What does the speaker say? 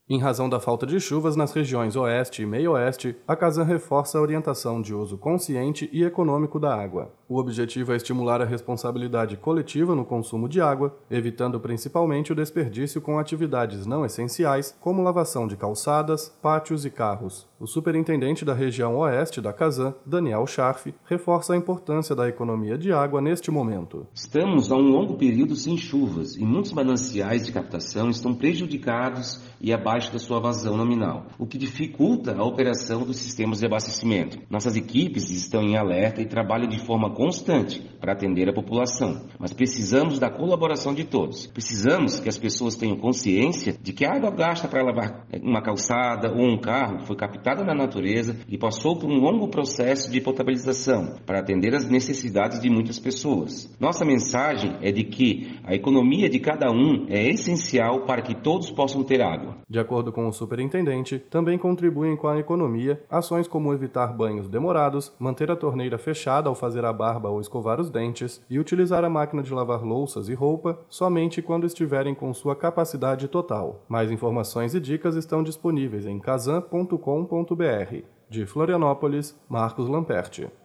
Em razão da falta de chuvas nas regiões Oeste e Meio-Oeste, a Casan reforça a orientação de uso consciente e econômico da água. O objetivo é estimular a responsabilidade coletiva no consumo de água, evitando principalmente o desperdício com atividades não essenciais, como lavação de calçadas, pátios e carros. O superintendente da região Oeste da Casan, Daniel Scharf, reforça a importância da economia de água neste momento. Estamos há um longo período sem chuvas e muitos mananciais de captação estão prejudicados e abaixo da sua vazão nominal, o que dificulta a operação dos sistemas de abastecimento. Nossas equipes estão em alerta e trabalham de forma constante para atender a população, mas precisamos da colaboração de todos. Precisamos que as pessoas tenham consciência de que a água gasta para lavar uma calçada ou um carro foi captada na natureza e passou por um longo processo de potabilização para atender às necessidades de muitas pessoas. Nossa mensagem é de que a economia de cada um é essencial para que todos possam ter água. De acordo com o superintendente, também contribuem com a economia ações como evitar banhos demorados, manter a torneira fechada ao fazer a barba ou escovar os dentes e utilizar a máquina de lavar louças e roupa somente quando estiverem com sua capacidade total. Mais informações e dicas estão disponíveis em casan.com.br. De Florianópolis, Marcos Lamperti.